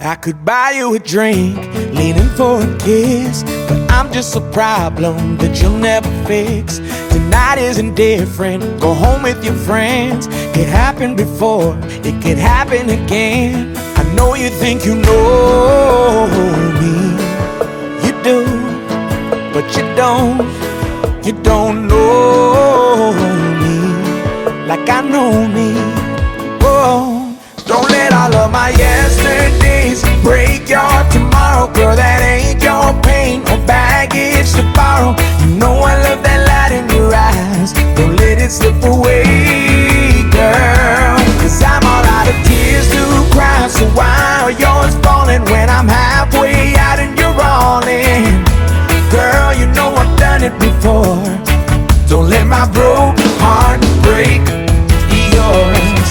I could buy you a drink, leaning for a kiss, but I'm just a problem that you'll never fix. Tonight isn't different, go home with your friends. It happened before, it could happen again. I know you think you know me, you do, but you don't. You don't know me like I know me. Oh, don't let all of my yesterdays break your tomorrow. Girl, that ain't your pain or baggage to borrow. You know I love that light in your eyes, don't let it slip away, girl. Cause I'm all out of tears to cry, so why are yours falling when I'm halfway out and you're all in? Girl, you know I've done it before. Don't let my broke heart break yours.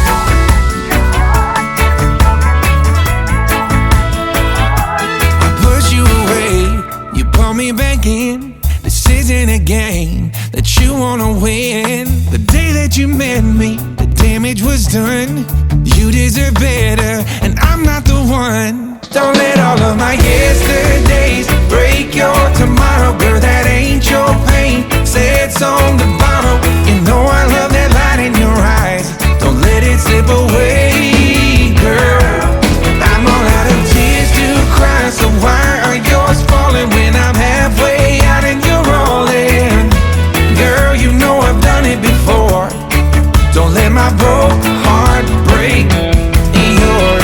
I push you away, you pull me back in. This isn't a game that you wanna win. The day that you met me, the damage was done. You deserve better, and I'm not the one. Don't let all of my yesterdays break your tomorrow. Girl, that ain't your pain, say it's on the bottle. You know I love that light in your eyes, don't let it slip away, girl. I'm all out of tears to cry, so why are yours falling when I'm halfway out and you're all in? Girl, you know I've done it before. Don't let my broke heart break yours.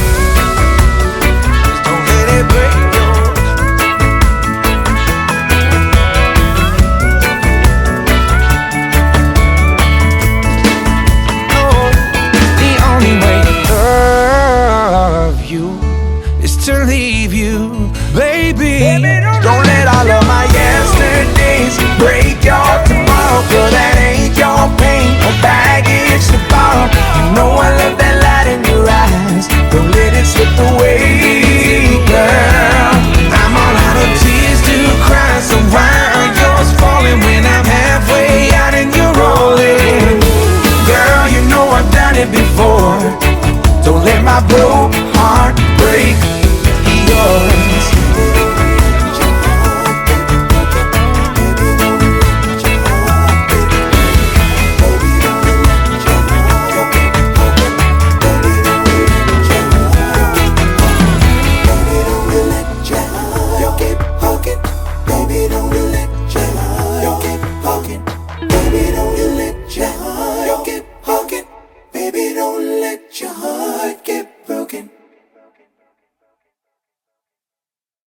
To leave you, baby. Don't let all of my yesterdays break your tomorrow. Girl, that ain't your pain or baggage to borrow. You know I love that light in your eyes, don't let it slip away, girl. I'm all out of tears to cry, so why are yours falling when I'm halfway out and you're rolling? Girl, you know I've done it before. Don't let my broke heart break yours. Baby, don't let your heart get